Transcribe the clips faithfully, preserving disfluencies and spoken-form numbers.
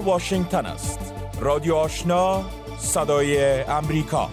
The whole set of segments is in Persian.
واشنگتن است. رادیو آشنا، صدای امریکا.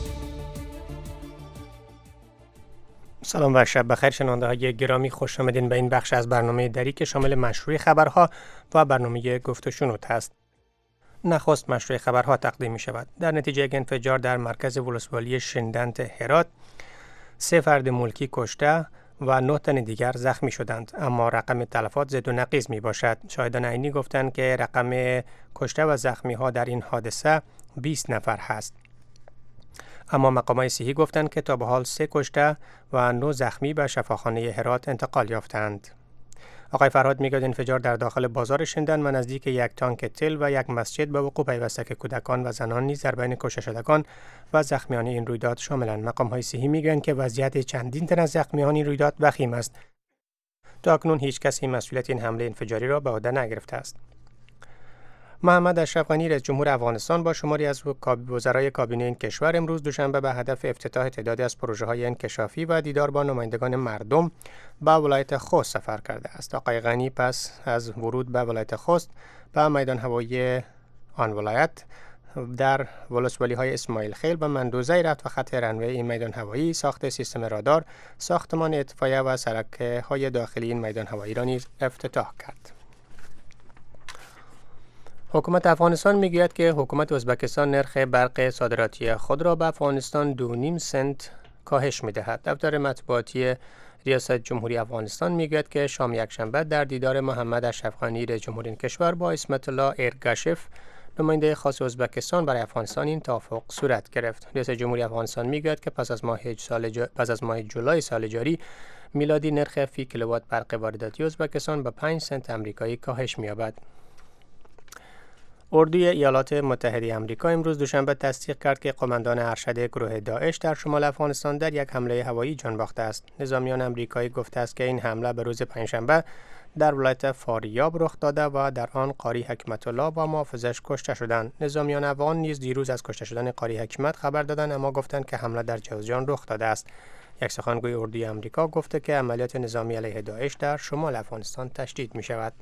سلام و شب بخیر شنونده های گرامی، خوش آمدین به این بخش از برنامه دری که شامل مشروع خبرها و برنامه گفت و شنود است. نخست مشروع خبرها تقدیم می شود. در نتیجه یک انفجار در مرکز ولسوالی شندنت هرات، سه فرد ملکی کشته و نه تن دیگر زخمی شدند، اما رقم تلفات زد و نقیض می باشد. شاهدان عینی گفتند که رقم کشته و زخمی ها در این حادثه بیست نفر هست. اما مقامات صحی گفتند که تا به حال سه کشته و نه زخمی به شفاخانه هرات انتقال یافتند. آقای فرهاد میگوید انفجار در داخل بازار شندن و نزدیک یک تانک تل و یک مسجد به وقوع پیوسته که کودکان و زنان نیز در بین کشته شدگان و زخمیان این رویداد شاملند. مقامات صحی میگویند که وضعیت چندین تن از زخمیان این رویداد وخیم است. تا اکنون هیچ کسی مسئولیت این حمله انفجاری را به عهده نگرفته است. محمد اشرف غنی رئیس جمهور افغانستان با شماری از وزرای کابینه این کشور امروز دوشنبه به هدف افتتاح تعدادی از پروژه‌های انکشافی و دیدار با نمایندگان مردم به ولایت خوست سفر کرده است. آقای غنی پس از ورود به ولایت خوست به میدان هوایی آن ولایت در ولسوالی‌های اسماعیل خیل و مندوزه رفت و خط رنوی این میدان هوایی، ساخت سیستم رادار، ساختمان اطفائیه و سرک‌های داخلی این میدان هوایی را نیز افتتاح کرد. حکومت افغانستان میگوید که حکومت ازبکستان نرخ برق صادراتی خود را به افغانستان دو نیم سنت کاهش می‌دهد. دفتر مطبوعاتی ریاست جمهوری افغانستان میگوید که شام یکشنبه در دیدار محمد اشرف غنی رئیس جمهور این کشور با اسمت الله ایرگاشف نماینده خاص ازبکستان برای افغانستان این توافق صورت گرفت. ریاست جمهوری افغانستان میگوید که پس از ماه سال ج... پس از ماه جولای سال جاری میلادی نرخ فی کیلووات برق وارداتی ازبکستان به پنج سنت آمریکایی کاهش می‌یابد. اردوی ایالات متحده آمریکا امروز دوشنبه تصدیق کرد که قماندان ارشد گروه داعش در شمال افغانستان در یک حمله هوایی جان باخته است. نظامیان آمریکایی گفته است که این حمله به روز پنجشنبه در ولایت فاریاب رخ داده و در آن قاری حکمت الله و محافظش کشته شدند. نظامیان افغان نیز دیروز از کشته شدن قاری حکمت خبر دادند، اما گفتند که حمله در جوزجان رخ داده است. یک سخنگوی اردوی آمریکا گفته که عملیات نظامی علیه داعش در شمال افغانستان تشدید می شود.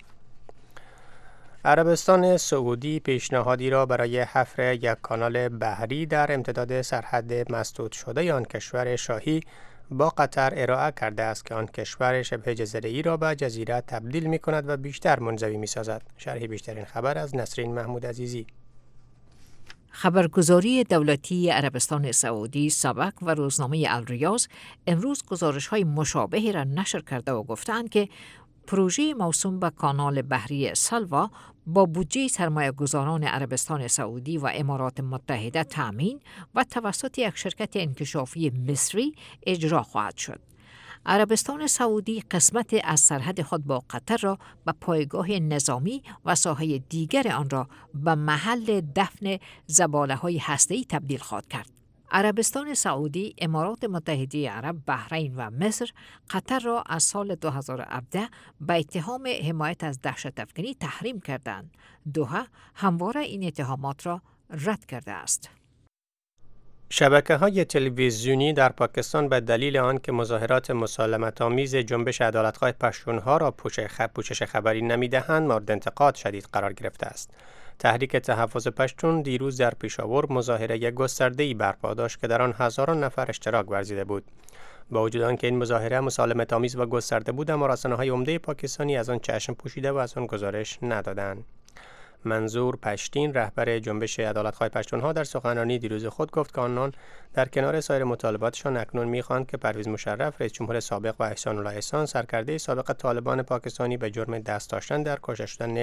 عربستان سعودی پیشنهادی را برای حفر یک کانال بحری در امتداد سرحد مسدود شده آن کشور شاهی با قطر ارائه کرده است که آن کشور شبه جزیره‌ای را به جزیره تبدیل می کند و بیشتر منزوی می سازد. شرح بیشترین خبر از نسرین محمود عزیزی. خبرگزاری دولتی عربستان سعودی سبق و روزنامه الریاض امروز گزارش‌های مشابهی را نشر کرده و گفتند که پروژه موسوم به کانال بحری سلوا با بودجه سرمایه گذاران عربستان سعودی و امارات متحده تامین و توسط یک شرکت انکشافی مصری اجرا خواهد شد. عربستان سعودی قسمت از سرحد خود با قطر را به پایگاه نظامی و ساحه دیگر آن را به محل دفن زباله‌های هسته‌ای تبدیل خواهد کرد. عربستان سعودی، امارات متحده عرب، بحرین و مصر قطر را از سال دو هزار و هفده به اتهام حمایت از دهشت افکنی تحریم کردند. دوحه همواره این اتهامات را رد کرده است. شبکه‌های تلویزیونی در پاکستان به دلیل آنکه مظاهرات مسالمت‌آمیز جنبش عدالت‌خواه پشتون‌ها را پوشش خبری نمی‌دهند مورد انتقاد شدید قرار گرفته است. تحریک تحفظ پشتون دیروز در پیشاور مظاهره گسترده‌ای برپا داشت که در آن هزاران نفر اشتراک ورزیده بود. با وجود آنکه این مظاهره مسالمت‌آمیز و گسترده بود، اما رسانه‌های عمده پاکستانی از آن چشم پوشیده و از آن گزارش ندادند. منظور پشتین، رهبر جنبش عدالت‌خواه پشتون‌ها، در سخنرانی دیروز خود گفت که آنان در کنار سایر مطالباتشان اکنون می‌خواهند که پرویز مشرف، رئیس جمهور سابق، و احسان الله احسان، سرکرده سابق طالبان پاکستانی، به جرم دست داشتن در کشته شدن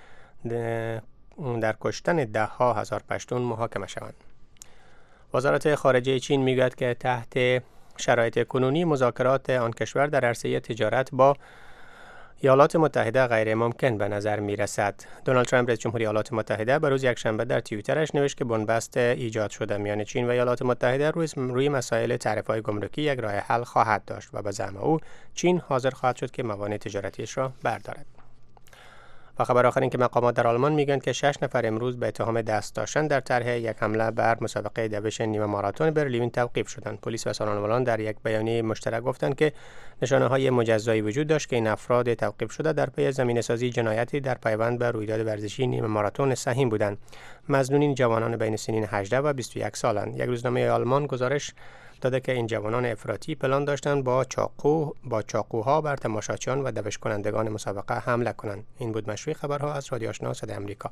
در کشتن ده ها هزار پشتون محاکمه شوند. وزارت خارجه چین میگوید که تحت شرایط کنونی مذاکرات آن کشور در عرصه تجارت با ایالات متحده غیر ممکن به نظر می رسد. دونالد ترامپ رئیس جمهوری ایالات متحده بر روز یکشنبه در توییترش نوشت که بنبست ایجاد شده میان چین و ایالات متحده روی روی مسائل تعرفه‌های گمرکی یک راه حل خواهد داشت و به زعم او چین حاضر خواهد شد که موانع تجارتیش را بردارد. و خبر آخر این که مقامات در آلمان میگن که شش نفر امروز به اتهام دست داشتن در طرح یک حمله بر مسابقه دوش نیمه ماراتون برلین توقیف شدند. پلیس و سالن‌ولان در یک بیانیه مشترک گفتند که نشانه‌های مجزایی وجود داشت که این افراد توقیف شده در پی زمینه‌سازی جنایتی در پیوند به رویداد ورزشی نیمه ماراتون سهیم بودند. مظنونین جوانان بین سنین هجده و بیست و یک سالند. یک روزنامه آلمان گزارش داده که این جوانان افراطی پلان داشتند با چاقو با چاقوها بر تماشاچیان و دوش کنندگان مسابقه حمله کنند. این بود مشروع خبرها از رادیو آشنا صدای آمریکا.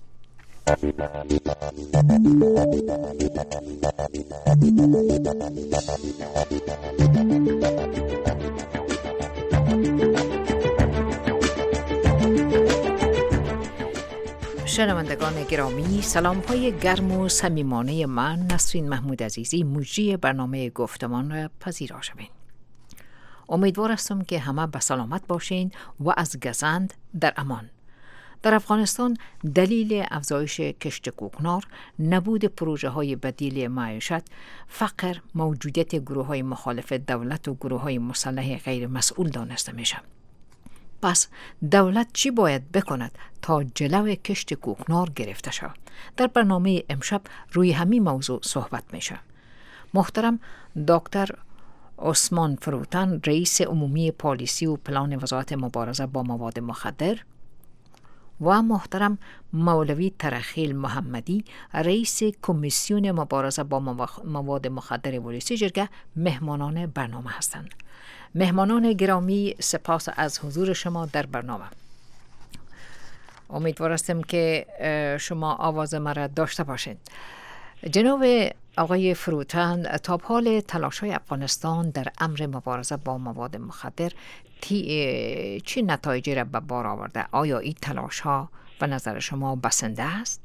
شنوندگان گرامی، سلام های گرم و صمیمانه من نسرین محمود عزیزی مجری برنامه گفتمان را پذیرا شوین. امیدوار هستم که همه به سلامت باشین و از گزند در امان. در افغانستان دلیل افزایش کشت کوکنار، نبود پروژه های بدیل معیشت، فقر، موجودیت گروه های مخالف دولت و گروه های مسلح غیر مسئول دانسته میشه. پس دولت چی باید بکند تا جلو کشت کوکنار گرفته شود؟ در برنامه امشب روی همین موضوع صحبت میشه. محترم دکتر عثمان فروتن، رئیس عمومی پالیسی و پلان وزارت مبارزه با مواد مخدر، و محترم مولوی ترخیل محمدی، رئیس کمیسیون مبارزه با مواد مخدر ولسی جرگه، مهمانان برنامه هستند. مهمانان گرامی، سپاس از حضور شما در برنامه. امیدوار هستم که شما آواز مرا داشته باشید. جناب آقای فروتن، تا حال تلاش‌های افغانستان در امر مبارزه با مواد مخدر چه نتایجی را به بار آورده؟ آیا این تلاش‌ها به نظر شما بسنده است؟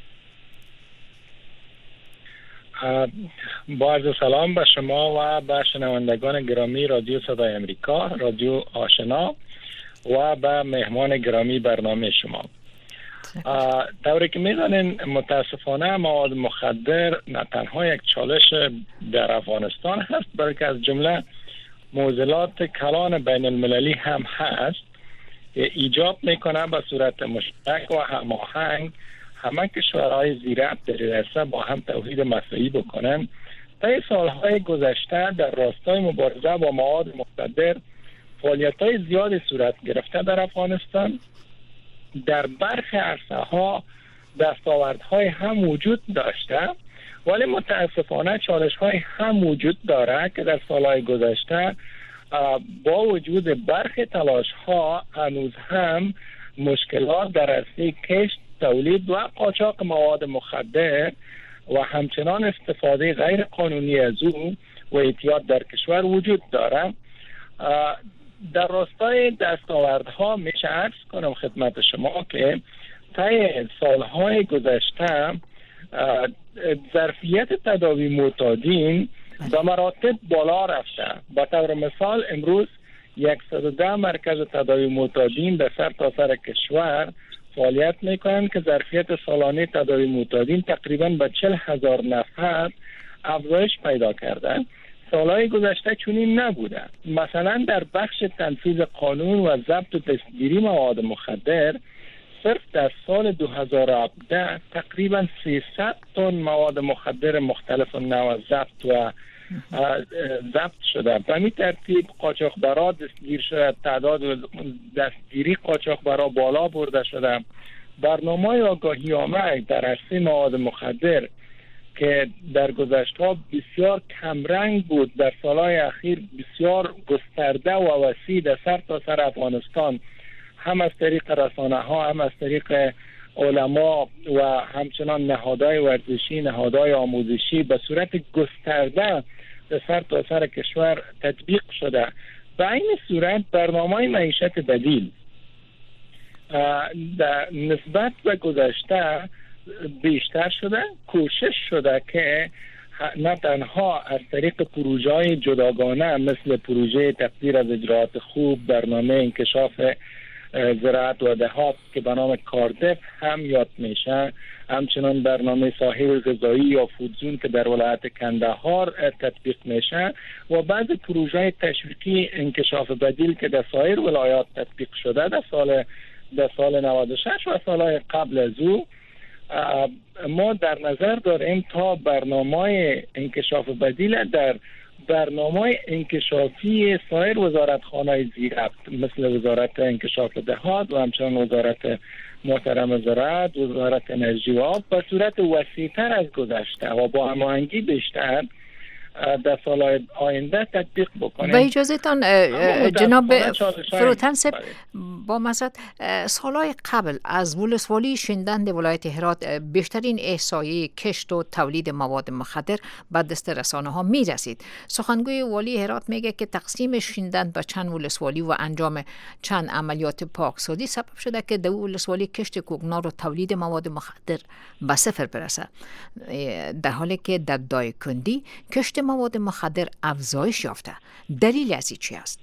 با عرض سلام به شما و به شنوندگان گرامی رادیو صدای امریکا، رادیو آشنا و به مهمان گرامی برنامه شما. طوری که می‌دانین متاسفانه مواد مخدر نه تنها یک چالش در افغانستان هست، بلکه از جمله معضلات کلان بین المللی هم هست که ایجاب میکنه به صورت مشترک و هماهنگ همه کشورهای زیراب در رسه با هم توحید مساعی بکنن. طی سالهای گذشته در راستای مبارزه با مواد مخدر فعالیت‌های زیادی صورت گرفته در افغانستان. در برخی عرصه‌ها دستاوردهای هم وجود داشته، ولی متاسفانه چالش‌های هم وجود داره که در سالهای گذشته با وجود برخی تلاش‌ها هنوز هم مشکلات در عرصه کشت، تولید و قاچاق مواد مخدر و همچنان استفاده غیر قانونی از او و اعتیاد در کشور وجود داره. در راستای دستاوردها میشه عرض کنم خدمت شما که طی سالهای گذشته ظرفیت تداوی معتادین به مراتب بالا رفته. به طور مثال امروز صد و ده مرکز تداوی معتادین در سر تا سر کشور فعالیت میکنند که ظرفیت سالانه تداوی معتادین تقریبا به چهل هزار نفر افزایش پیدا کرده. سالهای گذشته چنین نبوده. مثلا در بخش تنفیذ قانون و ضبط و دستگیری مواد مخدر صرف در سال دو هزار و هفده تقریبا سیصد تن مواد مخدر مختلف نوع ضبط و ضبط شده. به همین ترتیب قاچاقبرا دستگیر شده، تعداد دستگیری قاچاقبرا بالا برده شده. برنامه آگاهی آمد در عرصه مواد مخدر که در گذشته بسیار کمرنگ بود، در سالهای اخیر بسیار گسترده و وسیع در سر تا سر افغانستان، هم از طریق رسانه ها، هم از طریق علما و همچنان نهادهای ورزشی، نهادهای آموزشی به صورت گسترده در سر تا سر کشور تطبیق شده. به این صورت برنامه معیشت بدیل در نسبت به گذشته بیشتر شده. کوشش شده که نه تنها از طریق پروژه های جداگانه مثل پروژه تقدیر از اجراعات خوب، برنامه انکشاف زراعت و دهات که به نام کاردف هم یاد میشه، همچنان برنامه ساحل غذایی یا فودزون که در ولایت کندهار تطبیق میشه و بعض پروژه تشویقی انکشاف بدیل که در سایر ولایات تطبیق شده در سال در سال نود و شش و سالهای قبل از او ما در نظر داریم تا برنامه انکشاف بدیل در برنامه انکشافی سایر وزارتخانه‌های زیرفت مثل وزارت انکشاف دهات و همچنان وزارت محترم زراعت، وزارت انرژی و آب به صورت وسیع‌تر از گذشته و با هماهنگی بیشتر در سالهای آینده تطبیق بکنیم. با اجازهتان جناب فروتنسب با مزد سالهای قبل از ولسوالی شندند ولایت هرات بیشترین احصایه کشت و تولید مواد مخدر به دست رسانه ها می رسید. سخنگوی والی هرات میگه که تقسیم شندند به چند ولسوالی و انجام چند عملیات پاکسازی سبب شده که دو ولسوالی کشت کوکنار و تولید مواد مخدر به صفر برسه، در حالی که در دایکندی کشت مواد مخدر افزایش یافته. دلیل از این چی است؟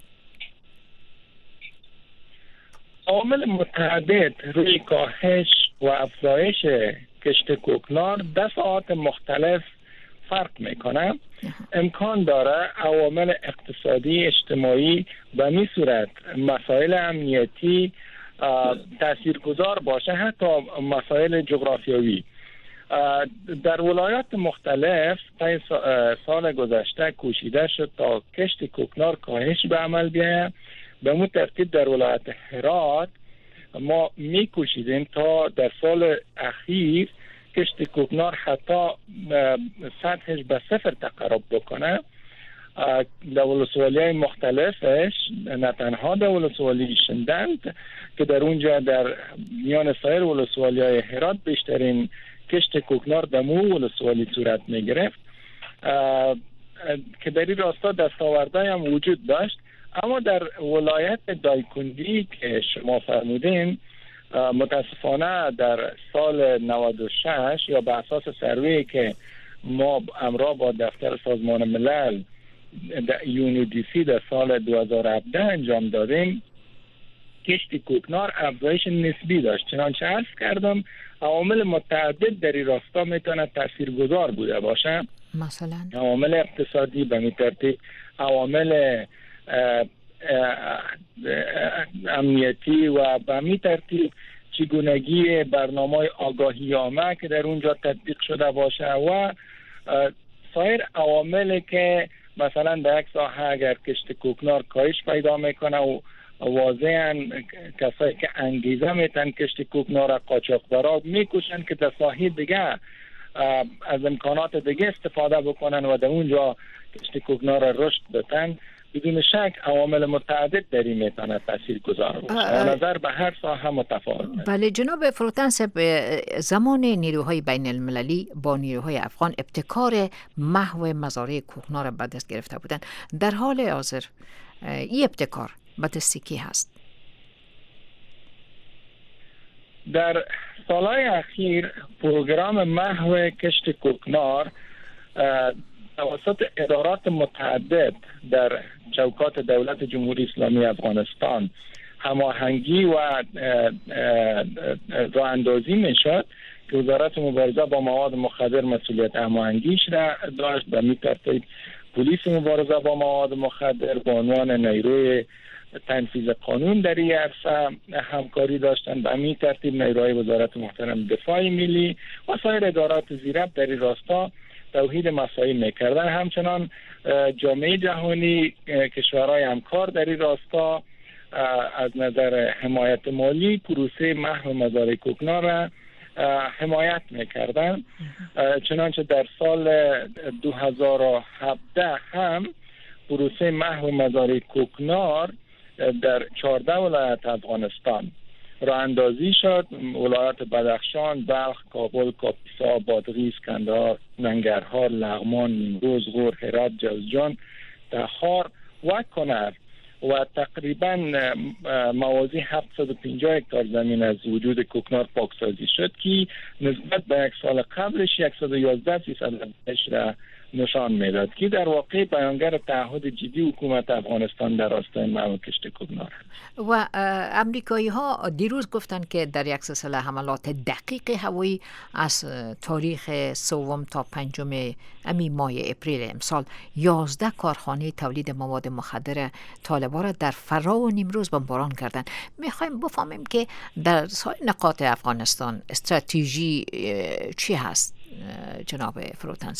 عوامل متعدد روی کاهش و افزایش کشت کوکنار دفعات مختلف فرق میکنه. امکان داره عوامل اقتصادی اجتماعی به می صورت مسائل امنیتی تاثیرگذار باشه، حتی مسائل جغرافیایی. در ولایات مختلف طی سال گذشته کوشیده شد تا کشت کوکنار کاهش به عمل بیاید. به مو ترتیب در ولایت هرات ما می کوشیدیم تا در سال اخیر کشت کوکنار حتی سطحش به صفر تقرب بکنه. در ولسوالی‌های مختلفش، نه تنها در ولسوالی شندند که در اونجا در میان سایر ولسوالی‌های هرات بیشترین کشت کوکنار در مو ولسوالی صورت می گرفت که در این راستا دستاوردهای هم وجود داشت. اما در ولایت دایکندی که شما فرمودین متاسفانه در سال نود و شش یا به اساس سروی که ما همراه با دفتر سازمان ملل در یونو دی سی در سال دو هزار و هفده انجام دادیم، کشت کوکنار افزایش نسبی داشت. چنانچه عرض کردم عوامل متعدد در این راستا میتونه تاثیرگذار بوده باشه. مثلا عوامل اقتصادی، به می ترتیب عوامل امنیتی و به می ترتیب چگونگی برنامه آگاهی عامه که در اونجا تطبیق شده باشه و سایر عواملی که مثلا در یک ساحه اگر کشت کوکنار کاهش پیدا میکنه و واضحاً کسایی که انگیزه میتن کشت کوکنار را قاچاقبرا میکشن که در ساحه دیگه از امکانات دیگه استفاده بکنن و در اونجا کشت کوکنار را رشد بدن. بدون شک عوامل متعدد در این میتونه تاثیر گذار باشه. نظر به هر ساحه متفاوت. بله جناب فروتنسب، زمان نیروهای بین المللی با نیروهای افغان ابتکار محو مزارع کوکنار به دست گرفته بودند. در حال حاضر این ابتکار به دست کی هست؟ در سالهای اخیر پروگرام محو کشت کوکنار توسط ادارات متعدد در چوکات دولت جمهوری اسلامی افغانستان هماهنگی و راه اندازی میشد که وزارت مبارزه با مواد مخدر مسئولیت هماهنگیش را داشت. به می ترتیب پلیس مبارزه با مواد مخدر به عنوان نیروی تنفیذ قانون در این عرصه همکاری داشتند. به می ترتیب نیروهای وزارت محترم دفاع ملی و سایر ادارات زیرفت در این راستا توحید مسائل میکردن. همچنان جامعه جهانی، کشورهای همکار در این راستا از نظر حمایت مالی پروسه محو مزارع کوکنار را حمایت میکردن. چنانچه در سال دو هزار و هفده هم پروسه محو مزارع کوکنار در چهارده ولایت افغانستان راه اندازی شد. ولایات بدخشان، بلخ، کابل، کاپیسا، بادغیس، کندهار، ننگرهار، لغمان، نیمروز، غور، هرات، جوزجان، تخار و کنر و تقریبا موازی هفتصد و پنجاه هکتار زمین از وجود کوکنار پاکسازی شد که نسبت به یک سال قبلش صد و یازده درصد را نشان میداد که در واقع بیانگر تعهد جدی حکومت افغانستان در راستای محو کشت کوکنار. و امریکایی ها دیروز گفتند که در یک سلسله حملات دقیق هوایی از تاریخ سوم تا پنجم امی ماه اپریل امسال یازده کارخانه تولید مواد مخدر طالبان را در فرا و نیمروز بمباران کردند. میخوایم بفهمیم که در سایر نقاط افغانستان استراتژی چی هست جناب فروتن؟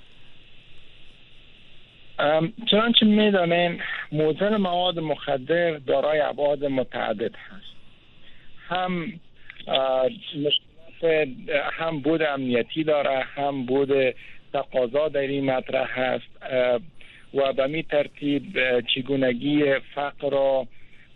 چنانچه میدانیم موزل مواد مخدر دارای ابعاد متعدد هست. هم مشکلات هم بود امنیتی داره، هم بود تقاضا در این مطرح هست و به می ترتیب چگونگی فقر و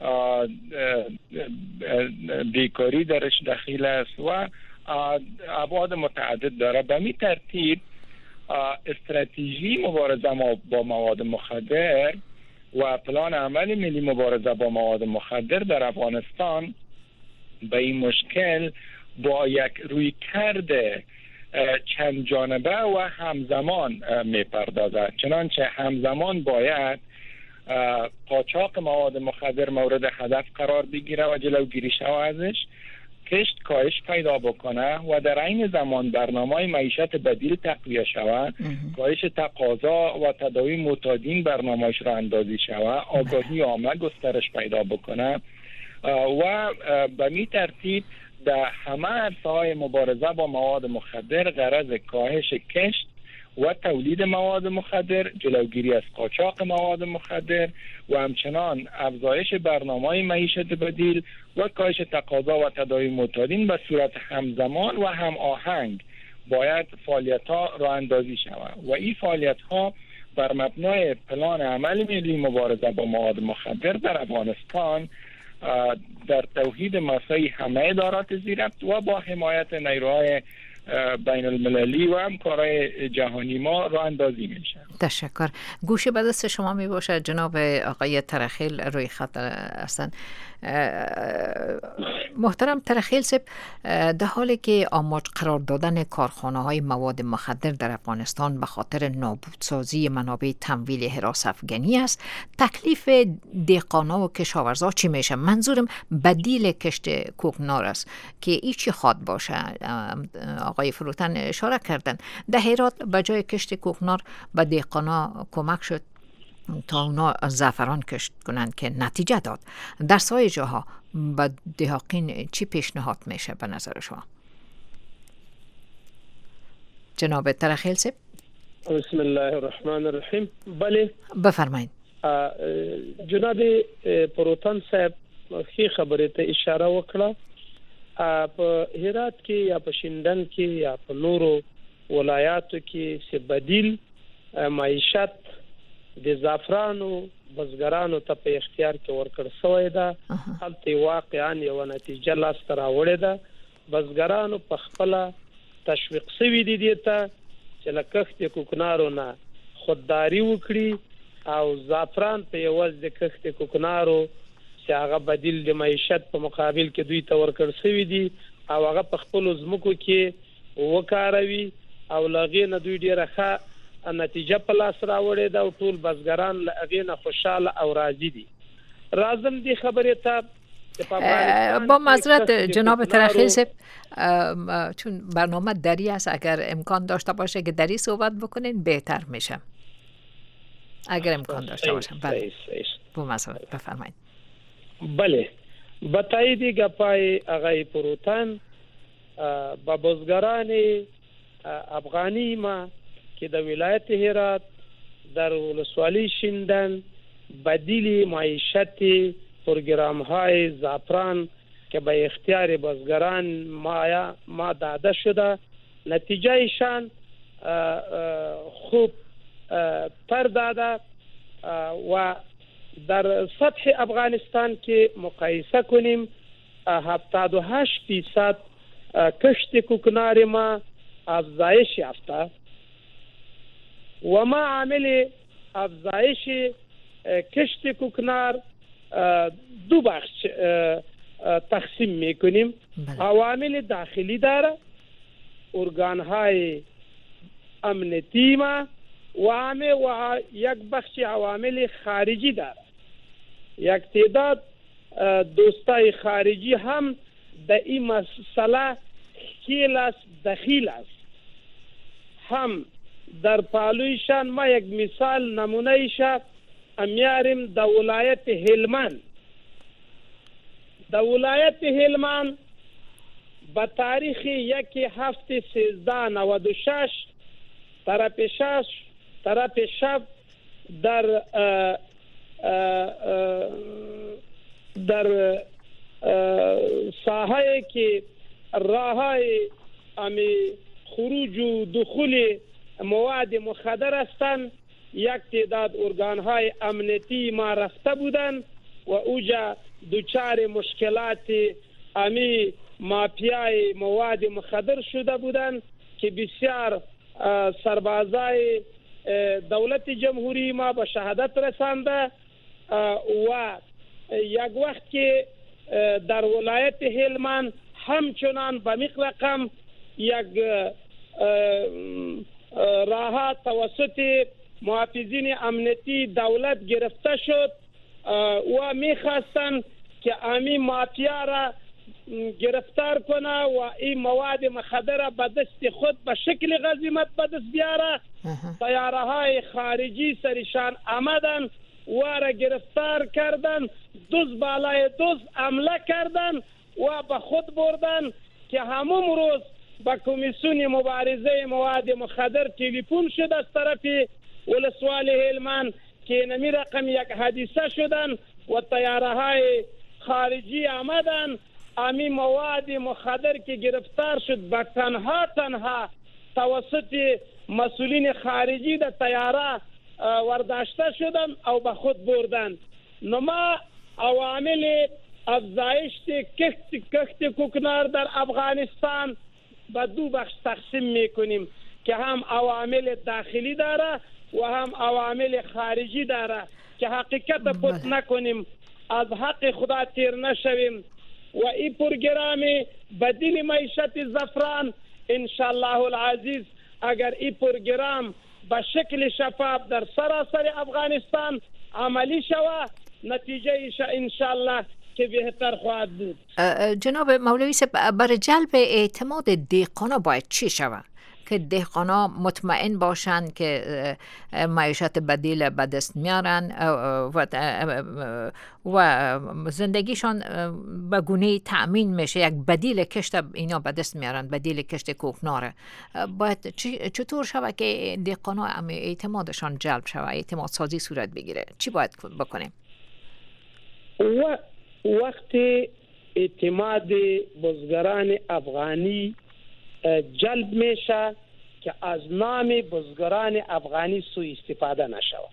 بیکاری درش دخیل است و ابعاد متعدد داره. به می ترتیب استراتژی مبارزه با مواد مخدر و پلان عمل ملی مبارزه با مواد مخدر در افغانستان به این مشکل با یک رویکرد چند جانبه و همزمان میپردازد. چنانچه همزمان باید قاچاق مواد مخدر مورد هدف قرار بگیره و جلوگیری شود ازش، کشت کاهش پیدا بکنه و در عین زمان برنامه‌های معیشت بدیل تقویه شود، کاهش تقاضا و تداوی معتادین برنامه‌اش را اندازی شود، آگاهی عامه گسترش پیدا بکنه و به می ترتیب در همه عرصه‌های مبارزه با مواد مخدر غرض کاهش کشت و تولید مواد مخدر، جلوگیری از قاچاق مواد مخدر و همچنان افزایش برنامه‌های معیشت بدیل و کاهش تقاضا و تداوی معتادین به صورت همزمان و هم آهنگ باید فعالیت‌ها راه اندازی شود و این فعالیت‌ها بر مبنای پلان عمل ملی مبارزه با مواد مخدر در افغانستان در توحید مساعی همه ادارات زیربط و با حمایت نیروهای بین المللی و همکارای جهانی ما راه اندازی میشه. تشکر. گوشه به دست شما می باشد جناب آقای ترخیل روی خط هستند. محترم ترخیل صاحب، در حالی که آماج قرار دادن کارخانه های مواد مخدر در افغانستان به خاطر نابودسازی منابع تمویل حراس افغانی است، تکلیف دهقانا و کشاورزا چی میشه؟ منظورم بدیل کشت کوکنار است که ای چی خواد باشه. آقای فروتن اشاره کردن در هرات به جای کشت کوکنار به دهقانا کمک شد تا اونا زعفران کشت کنند که نتیجه داد. در سایر جاها به دهقان چی پیشنهاد میشه به نظر شما؟ جناب ترخیل صاحب. بسم الله الرحمن الرحیم. بله بفرمایید. جناب پروتن صاحب خی خبره ته اشاره وکړه. په هرات کې یا په شینډنګ کې یا په نورو ولایاتو کې چې بدیل معیشت د زعفرانو بزګرانو ته په اختیار کې ورکړ شوی ده. هلته واقعا یو نتیجه لاس ته راوړې ده. بزګرانو په خپل تشویق شوي دي دي ته چې له کښت کوکنارو نه خودداري وکړي او زعفران په یوازې د کښت کوکنارو چې هغه بدیل د معیشت په مقابل کې دوی ته ورکړ شوی دي او هغه په خپل زمکو کې وکاروي او لغې نه دوی ډیره ښه نتیجه په لاس راوړې ده او ټول بزګران له هغې نه خوشاله او راضي دي. راځم دې خبرې ته با معذرت جناب ترخیل صاحب، چون برنامه دری است، اگر امکان داشته باشه که دری صحبت بکنین بهتر میشه اگر امکان داشته باشه. بله با معذرت بفرمایید. بله به تایید گپای آقای پروتن با بزګران افغانی ما که در ولایت هرات در ولسوالی شیندن بدیل معیشت پروگرام های زعفران که به اختیار بزګران ما ما داده شده، نتیجه ایشان خوب پر داده و در سطح افغانستان که مقایسه کنیم هفتاد و هشت فیصد کشت کوکنار ما افزایش یافته و ما عامل افزایش کشت کوکنار دو بخش تقسیم میکنیم. عوامل داخلی داره، ارگان های امنیتی ما و همه و یک بخش عوامل خارجی داره. یک تعداد دوستای خارجی هم در این مسئله خیلی است دخیل است. هم در پالویشان ما یک مثال نمونه ایشا میاریم در ولایت هلمند. در ولایت هلمند به تاریخ یک هفت سیزده نود و شش طرف شش طرف شب در اه اه اه در ساحه که راههای امی خروج و دخول مواد مخدر هستند، یک تعداد ارگانهای امنیتی ما رفته بودند و اوجا دوچار مشکلات امی مافیای مواد مخدر شده بودند که بسیار سربازای دولت جمهوری ما به شهادت رسانده و یک وقت که در ولایت هلمند همچنان به میق رقم یک راه توسط محافظین امنیتی دولت گرفته شد و میخواستن که امی مافیا را گرفتار کنه و این مواد مخدر را به دست خود به شکل غنیمت به دست بیاره. طیاره های خارجی سرشان آمدن و را گرفتار کردن، دوز بالای دوز حمله کردن و به خود بردن که همون روز با کمیسیون مبارزه مواد مخدر تلفن شد از طرف ولسوالی هلمند که نمی رقم یک حادثه شدن و طیاره های خارجی آمدن امی مواد مخدر که گرفتار شد با تنها تنها توسط مسئولین خارجی در طیاره ورداشته شدن او به خود بردن. نما عوامل افزایش کشت کشت کوکنار در افغانستان به دو بخش تقسیم میکنیم که هم عوامل داخلی داره و هم عوامل خارجی داره که حقیقت پت نکنیم، از حق خدا تیر نشویم و این پروگرام بدیل معیشت زعفران انشالله العزیز اگر این پروگرام به شکل شفاف در سراسر افغانستان عملی شود نتیجه ایش انشالله که بهتر خواهد بود. جناب مولوی صاحب برای جلب اعتماد دهقانا باید چی شود که دهقانا مطمئن باشند که معیشت بدیل به دست میارن و و زندگیشان به گونه تأمین میشه، یک بدیل کشت اینا به دست میارن، بدیل کشت کوکناره. باید چطور شود که دهقانا اعتمادشان جلب شود، اعتماد سازی صورت بگیره؟ چی باید بکنیم؟ و وقتی اعتماد بزرگان افغانی جلب میشه که از نام بزرگان افغانی سوء استفاده نشود.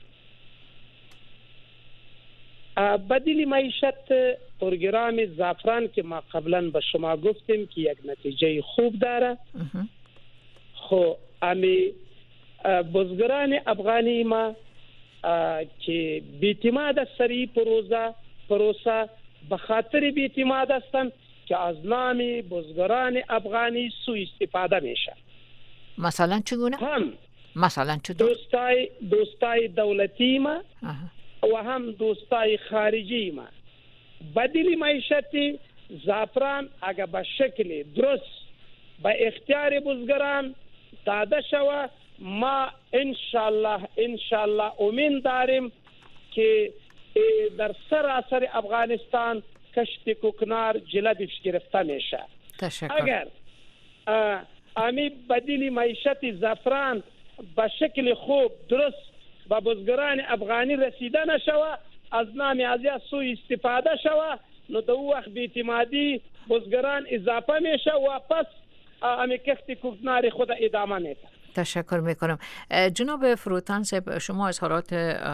بدیل معیشت پروگرام زعفران که ما قبلا به شما گفتیم که یک نتیجه خوب داره. خب امی بزرگان افغانی ما که بی‌اعتماد سری پروژه پروسه به خاطر بی‌اعتماد هستند که از نام بزرگان افغانی سوء استفاده میشه. مثلا چگونه؟ هم مثلا چطور؟ دوستای دوستای دولتی ما و هم دوستای خارجی ما. بدیل معیشت زعفران اگر به شکل درست به اختیار بزرگان داده شود ما انشالله انشالله امید داریم که در سراسر افغانستان کشت کوکنار جلبش گرفته میشه. تشکر. اگر امی بدیل معیشت زعفران به شکل خوب درست به بزرگان افغانی رسیده نشود، از نام ازیا سوء استفاده شود، نو دو وقت بی‌اعتمادی بزرگان اضافه میشه و پس امی کشت کوکنار خود ادامه میده. تشکر میکنم. جناب فروتن صاحب، شما اظهارات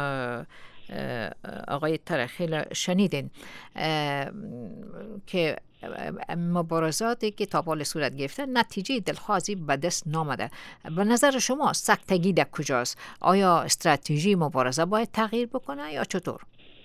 آقای ترخیل شنیدین که مبارزاتی که تا حال صورت گرفته نتیجه دلخوازی به دست نامده. به نظر شما سکتگی در کجاست؟ آیا استراتژی مبارزه باید تغییر بکنه یا چطور؟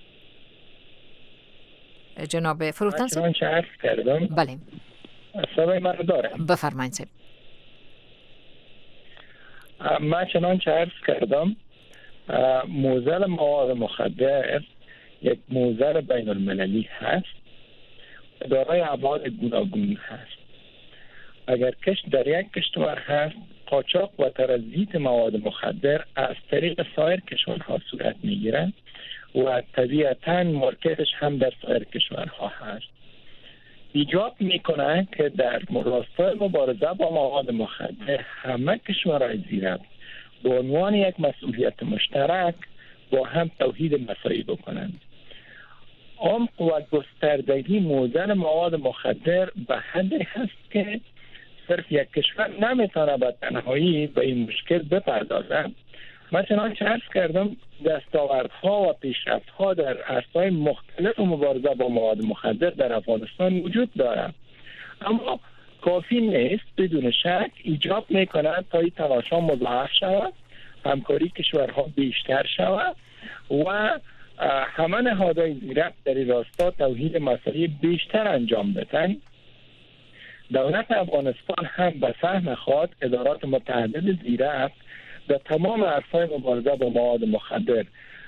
جناب فروتن صاحب. من چه عرض کردم؟ بله. صدای من رو داره؟ بفرمایید صاحب. من چنانچه عرض کردم موزل مواد مخدر یک موزل بین المللی هست، دارای ابعاد گوناگون هست. اگر کش در یک کشور هست، قاچاق و ترانزیت مواد مخدر از طریق سایر کشورها صورت میگیرند و طبیعتاً مارکتش هم در سایر کشورها هست. ایجاب میکنه که در راستای مبارزه با مواد مخدر همه کشورهای زیرک به عنوان یک مسئولیت مشترک با هم توحید مساعی بکنند. عمق و گستردگی موزل مواد مخدر به حدی هست که صرف یک کشور نمیتونه به تنهایی به این مشکل بپردازد. مثلا چه عرض کردم دستاوردها و پیشرفت‌ها در عرصه‌های مختلف مبارزه با مواد مخدر در افغانستان وجود دارد، اما کافی نیست. بدون شک ایجاب میکنه تا این تلاش‌ها مضاعف شود، همکاری کشورها بیشتر شود و همه نهادهای زیرک در این راستا توحید مسائل بیشتر انجام بدن. دولت افغانستان هم به سهم خود ادارات متعدد زیرک در تمام عرصه‌های مبارزه با مواد مخدر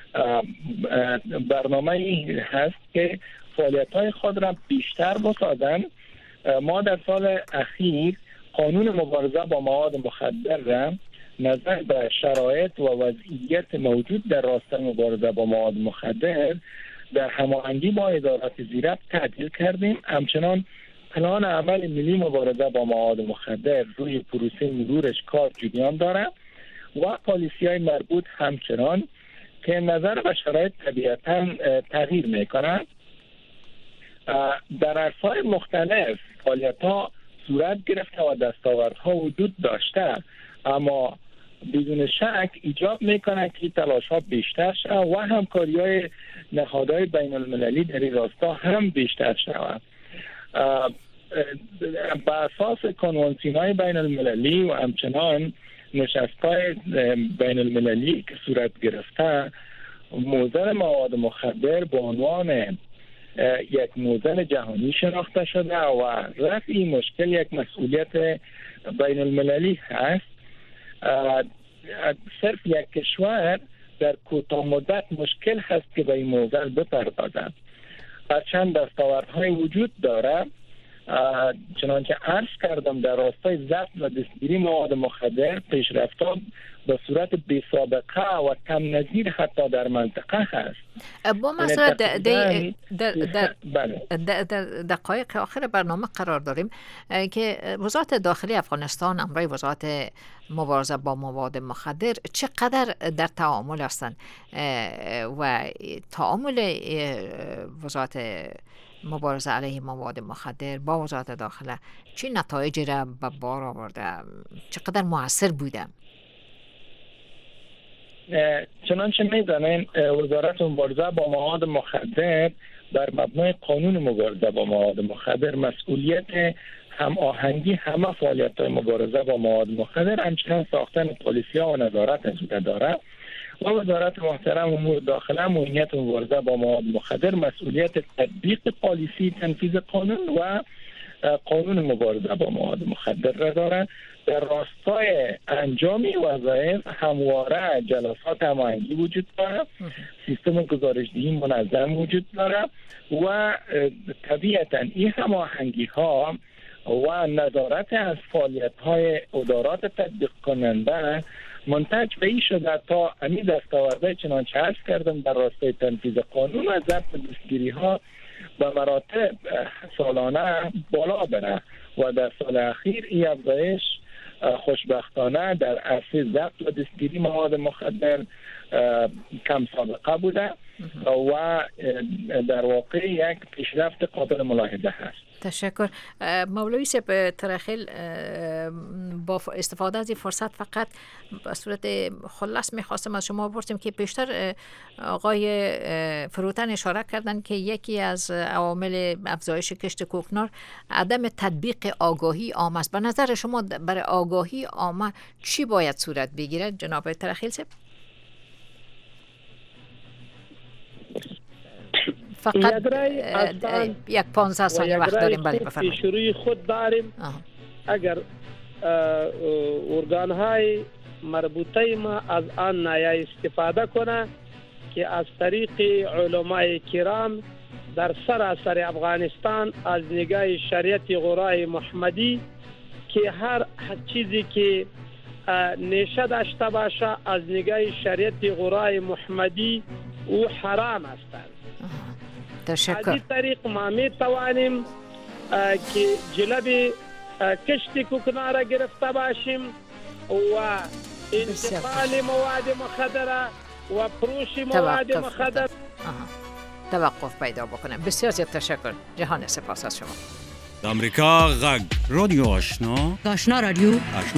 برنامه ای هست که فعالیت‌های خود را بیشتر بسازند. ما در سال اخیر قانون مبارزه با مواد مخدر را نظر به شرایط و وضعیت موجود در راستای مبارزه با مواد مخدر در هماهنگی با ادارات زیرک تعدیل کردیم. همچنان پلان عمل ملی مبارزه با مواد مخدر روی پروسه مرورش کار جریان دارد و پالیسی‌های مربوط همچنان که نظر به شرایط طبیعتاً تغییر می‌کنند. در عرصه‌های مختلف فعالیت‌ها صورت گرفته و دستاوردها وجود داشته، اما بدون شک ایجاب میکنه که تلاش‌ها بیشتر شود و همکاری‌های نهادهای بین المللی در این راستا هم بیشتر شود. به اساس کنوانسیون‌های بین المللی و همچنان نشست‌های بین المللی که صورت گرفته، موزل مواد مخدر به عنوان یک موزل جهانی شناخته شده و رفع این مشکل یک مسئولیت بین المللی هست. صرف یک کشور در کوتاه مدت مشکل هست که به این موزل بپردازد. هرچند دستاوردهای وجود داره، چنانچه عرض کردم در راستای ضبط و دستگیری مواد مخدر پیشرفت‌ها به صورت بی سابقه و کم نظیر حتی در منطقه هست. با مثلا در دقایق آخر برنامه قرار داریم که وزارت داخلی افغانستان امروی وزارت مبارزه با مواد مخدر چقدر در تعامل هستند و تعامل وزارت مبارزه علیه مواد مخدر با وزارت داخله چه نتایجی را به بار آورده، چقدر مؤثر بوده؟ چنانچه میدانین وزارت مبارزه با مواد مخدر بر مبنای قانون مبارزه با مواد مخدر مسئولیت هم آهنگی همه فعالیت‌های مبارزه با مواد مخدر همچنان ساختن پالیسی‌ها و نظارت از او دارد و وزارت محترم امور داخله معینیت مبارزه با مواد مخدر مسئولیت تطبیق پالیسی تنفیذ قانون و قانون مبارزه با مواد مخدر را دارد. در راستای انجامی وظایف همواره جلسات هماهنگی وجود دارد، سیستم گزارش‌دهی منظم وجود دارد و طبیعتاً این هماهنگی ها و نظارت از فعالیت‌های ادارات تطبیق کننده منتج به این شده تا امی دستاورده چنانچه عرض کردم در راستای تنفیذ قانون و ضبط دستگیری ها به مراتب سالانه بالا بره و در سال اخیر این افزایش خوشبختانه در عرصه ضبط و دستگیری مواد مخدر کم سابقه بوده و در واقع یک پیشرفت قابل ملاحظه هست. تشکر. مولوی صاحب ترخیل، با استفاده از این فرصت فقط به صورت خلاص میخواستم از شما بپرسیم که پیشتر آقای فروتن اشاره کردن که یکی از عوامل افزایش کشت کوکنار عدم تطبیق آگاهی عام است. به نظر شما برای آگاهی عامه چی باید صورت بگیرد جناب ترخیل صاحب؟ فقط یک پانزده ثانیه وقت داریم. بله بفرمایید. شروع خود داریم. آه. اگر ارگان های مربوطه ما از آن نیا استفاده کنه که از طریق علمای کرام در سراسر افغانستان از نگاه شریعت غرای محمدی که هر چیزی که نیشه داشته باشه از نگاه شریعت غرای محمدی او حرام است. تشکر. از این طریق ما می توانیم که جلب کشت کوکنار را گرفته باشیم و انتقال مواد مخدره و فروش مواد مخدر توقف پیدا بکنه. بسیار زیاد تشکر. جهان سپاس از شما. امریکا غږ رادیو آشنا آشنا رادیو